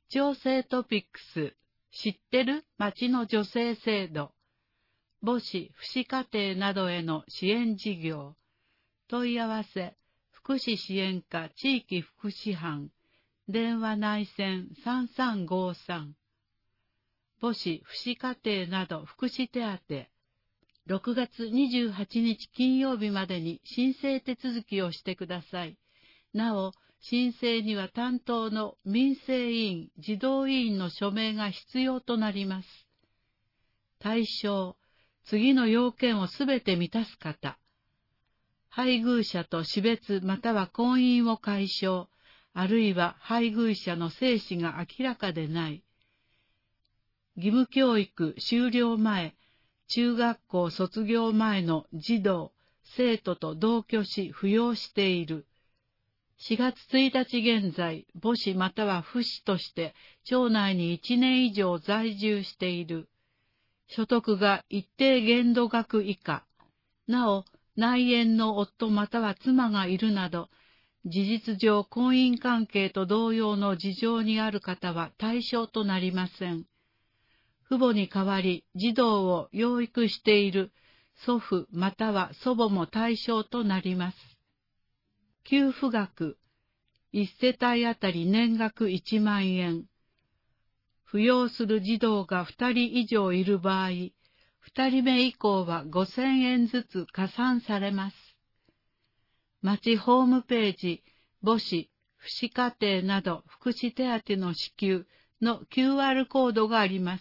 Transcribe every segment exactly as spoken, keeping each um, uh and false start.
女性トピックス、知ってる町の女性制度、母子、父子家庭などへの支援事業、問い合わせ、福祉支援課地域福祉班、電話内線さんさんごさん、母子、父子家庭など福祉手当、ろくがつにじゅうはちにち金曜日までに申請手続きをしてください。なお、申請には担当の民生委員、児童委員の署名が必要となります。対象、次の要件をすべて満たす方。配偶者と死別または婚姻を解消、あるいは配偶者の生死が明らかでない。義務教育終了前、中学校卒業前の児童、生徒と同居し扶養している。しがつついたち現在、母子または父子として町内にいちねん以上在住している。所得が一定限度額以下。なお、内縁の夫または妻がいるなど、事実上婚姻関係と同様の事情にある方は対象となりません。父母に代わり児童を養育している祖父または祖母も対象となります。給付額、いち世帯あたり年額いちまんえん。扶養する児童がふたり以上いる場合、ふたりめ以降はごせんえんずつ加算されます。町ホームページ、母子、父子家庭など福祉手当の支給の キューアール コードがあります。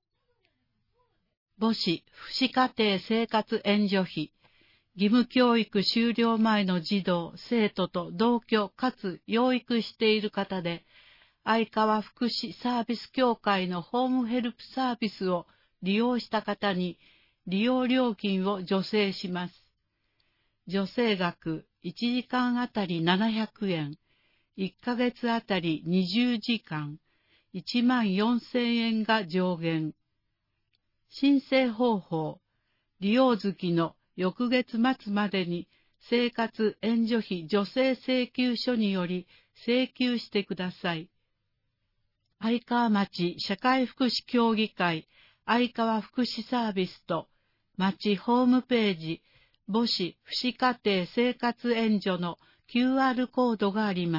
母子、父子家庭生活援助費、義務教育終了前の児童、生徒と同居かつ養育している方で、相川福祉サービス協会のホームヘルプサービスを利用した方に利用料金を助成します。助成額いちじかんあたりななひゃくえん、いっかげつあたりにじゅうじかん、いちまんよんせんえんが上限。申請方法、利用月の翌月末までに生活援助費助成請求書により請求してください。相川町社会福祉協議会相川福祉サービスと町ホームページ母子父子家庭生活援助の キューアール コードがあります。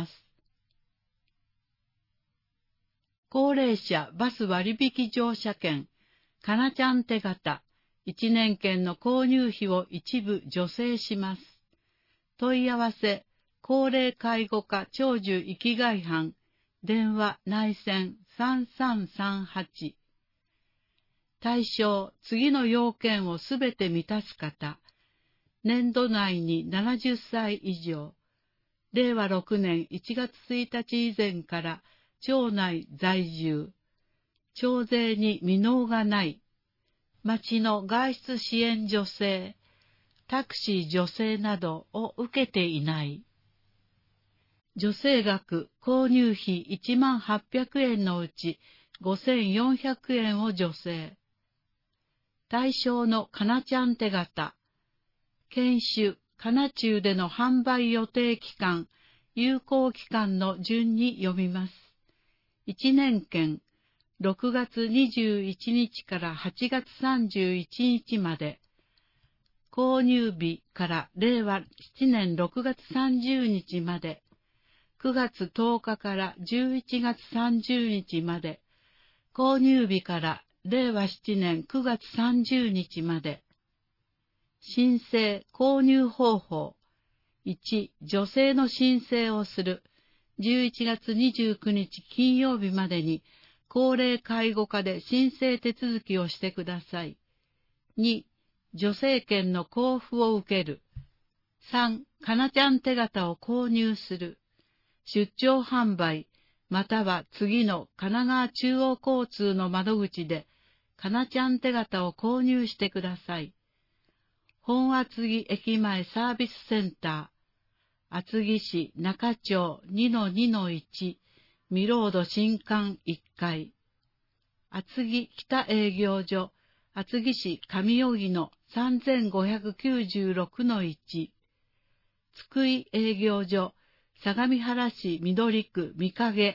高齢者バス割引乗車券かなちゃん手形いちねん券の購入費を一部助成します。問い合わせ、高齢介護課長寿生きがい班、電話内線さんさんさんはち。対象、次の要件をすべて満たす方。年度内にななじゅっさい以上。れいわろくねんいちがつついたち以前から町内在住。徴税に未納がない。町の外出支援助成、タクシー助成などを受けていない。助成額、購入費いちまんはっぴゃくえんのうちごせんよんひゃくえんを助成。対象のかなちゃん手形。研修、かな中での販売予定期間、有効期間の順に読みます。いちねん券、ろくがつにじゅういちにちからはちがつさんじゅういちにちまで。購入日かられいわななねんろくがつさんじゅうにちまで。くがつとおかからじゅういちがつさんじゅうにちまで。購入日かられいわななねんくがつさんじゅうにちまで。申請購入方法。いち、助成の申請をする。じゅういちがつにじゅうくにち金曜日までに高齢介護課で申請手続きをしてください。に、助成券の交付を受ける。さん、かなちゃん手形を購入する。出張販売、または次の神奈川中央交通の窓口で、かなちゃん手形を購入してください。本厚木駅前サービスセンター、厚木市中町 にのにのいち、ミロード新館いっかい。厚木北営業所、厚木市上荻野 さんぜんごひゃくきゅうじゅうろくのいち。津久井営業所、相模原市緑区御影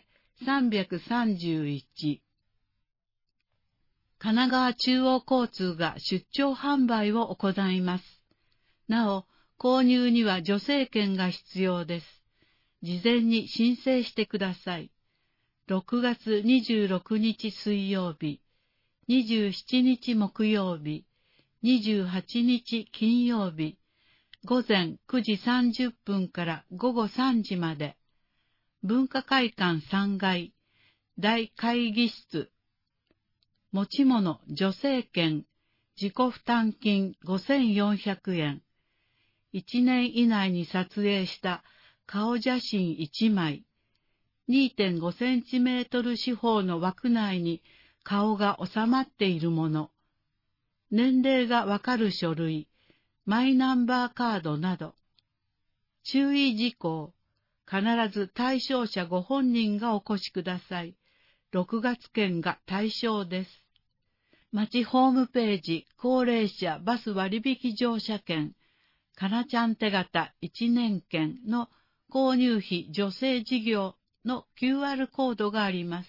さんびゃくさんじゅういち。神奈川中央交通が出張販売を行います。なお、購入には助成券が必要です。事前に申請してください。ろくがつにじゅうろくにち水曜日、にじゅうしちにち木曜日、にじゅうはちにち金曜日、午前くじさんじゅっぷんから午後さんじまで、文化会館さんがい、大会議室、持ち物助成券、自己負担金ごせんよんひゃくえん、いちねん以内に撮影した顔写真いちまい、にてんごセンチメートル四方の枠内に顔が収まっているもの、年齢がわかる書類、マイナンバーカードなど。注意事項、必ず対象者ご本人がお越しください。ろくがつ券が対象です。町ホームページ、高齢者バス割引乗車券、かなちゃん手形いちねん券の購入費助成事業の キューアール コードがあります。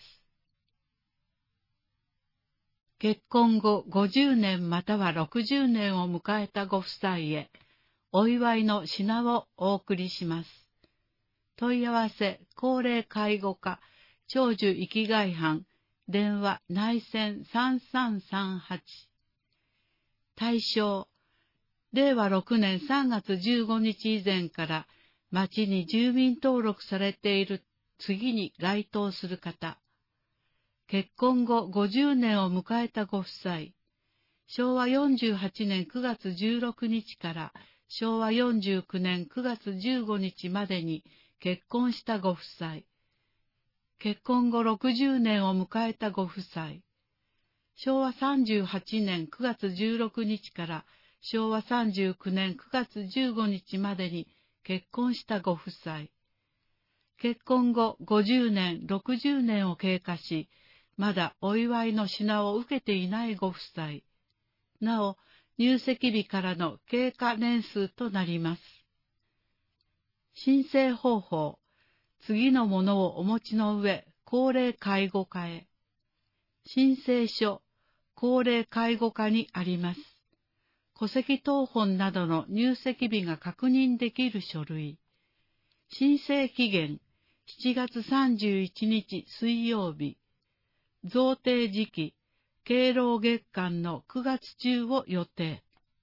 結婚後ごじゅうねんまたはろくじゅうねんを迎えたご夫妻へ、お祝いの品をお送りします。問い合わせ、高齢介護課、長寿生きがい班、電話内線さんさんさんはち。対象、れいわろくねんさんがつじゅうごにち以前から町に住民登録されている次に該当する方。結婚後ごじゅうねんを迎えたご夫妻。しょうわよんじゅうはちねんくがつじゅうろくにちからしょうわよんじゅうきゅうねんくがつじゅうごにちまでに結婚したご夫妻。結婚後ろくじゅうねんを迎えたご夫妻。しょうわさんじゅうはちねんくがつじゅうろくにちからしょうわさんじゅうきゅうねんくがつじゅうごにちまでに結婚したご夫妻。結婚後ごじゅうねん、ろくじゅうねんを経過し、まだお祝いの品を受けていないご夫妻。なお、入籍日からの経過年数となります。申請方法。次のものをお持ちの上、高齢介護課へ。申請書、高齢介護課にあります。戸籍謄本などの入籍日が確認できる書類。申請期限、しちがつさんじゅういちにち水曜日。贈呈時期、敬老月間のくがつ中を予定。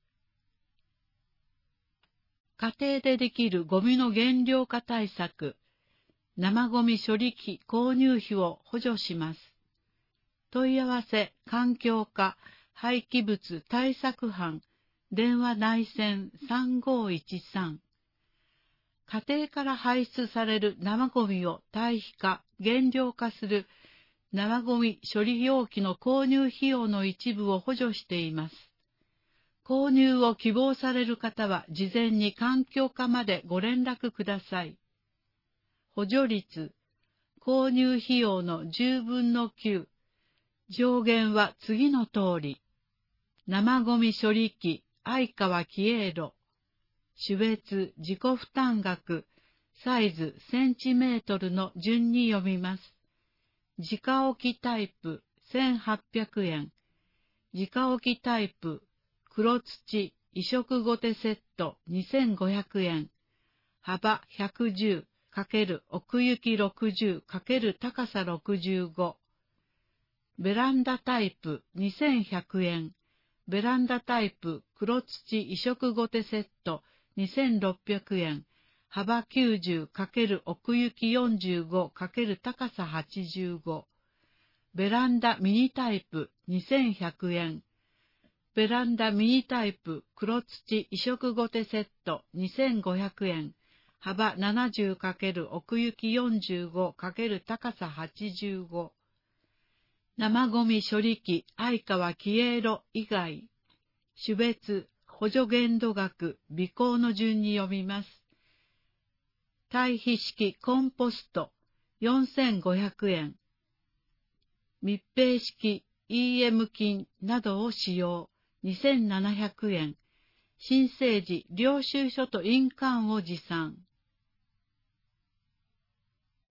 家庭でできるゴミの減量化対策、生ゴミ処理機購入費を補助します。問い合わせ、環境課、廃棄物対策班、電話内線さんごいちさん。家庭から排出される生ゴミを堆肥化、減量化する生ゴミ処理容器の購入費用の一部を補助しています。購入を希望される方は事前に環境課までご連絡ください。補助率、購入費用のじゅうぶんのきゅう、上限は次の通り。生ゴミ処理機、相川キエロ、種別自己負担額、サイズセンチメートルの順に読みます。直置きタイプせんはっぴゃくえん、直置きタイプ黒土移植ごてセットにせんごひゃくえん、幅ひゃくじゅう× 奥行きろくじゅう× 高さろくじゅうご、ベランダタイプにせんひゃくえん、ベランダタイプ黒土移植ごてセットにせんろっぴゃくえん、幅きゅうじゅう× 奥行きよんじゅうご× 高さはちじゅうご、ベランダミニタイプにせんひゃくえん、ベランダミニタイプ黒土移植ごてセットにせんごひゃくえん、幅ななじゅう× 奥行きよんじゅうご× 高さはちじゅうご、生ゴミ処理機相川キエロ以外、種別補助限度額微項の順に読みます。堆肥式コンポストよんせんごひゃくえん、密閉式 イーエム 菌などを使用にせんななひゃくえん、申請時領収書と印鑑を持参。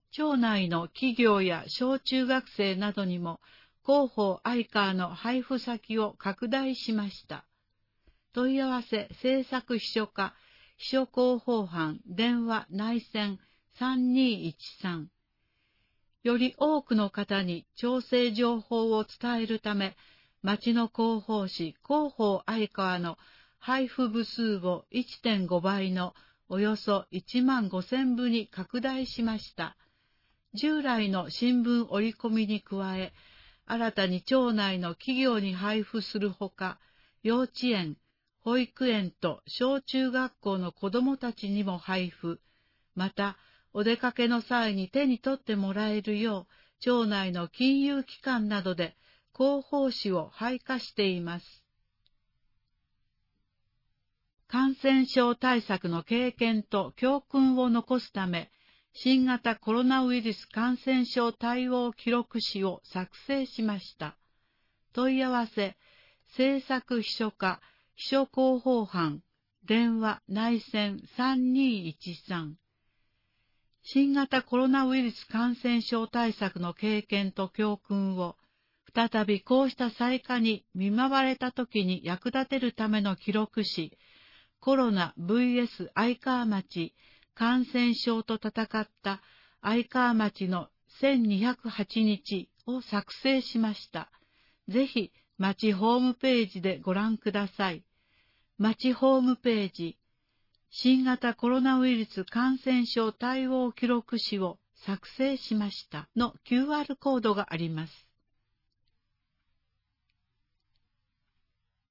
町内の企業や小中学生などにも広報アイカーの配布先を拡大しました。問い合わせ政策秘書課秘書広報班電話内線さんにいちさん。より多くの方に調整情報を伝えるため、町の広報誌広報相川の配布部数を いってんご 倍のおよそいちまんごせんぶに拡大しました。従来の新聞折り込みに加え、新たに町内の企業に配布するほか、幼稚園、保育園と小中学校の子どもたちにも配布、また、お出かけの際に手に取ってもらえるよう、町内の金融機関などで広報誌を配下しています。感染症対策の経験と教訓を残すため、新型コロナウイルス感染症対応記録誌を作成しました。問い合わせ、政策秘書課秘書広報班電話内線さんにいちさん。新型コロナウイルス感染症対策の経験と教訓を、再びこうした災禍に見舞われたときに役立てるための記録誌、コロナ ブイエス 相川町感染症と戦った相川町のせんにひゃくはちにちを作成しました。ぜひ、町ホームページでご覧ください。町ホームページ、新型コロナウイルス感染症対応記録誌を作成しましたの キューアール コードがあります。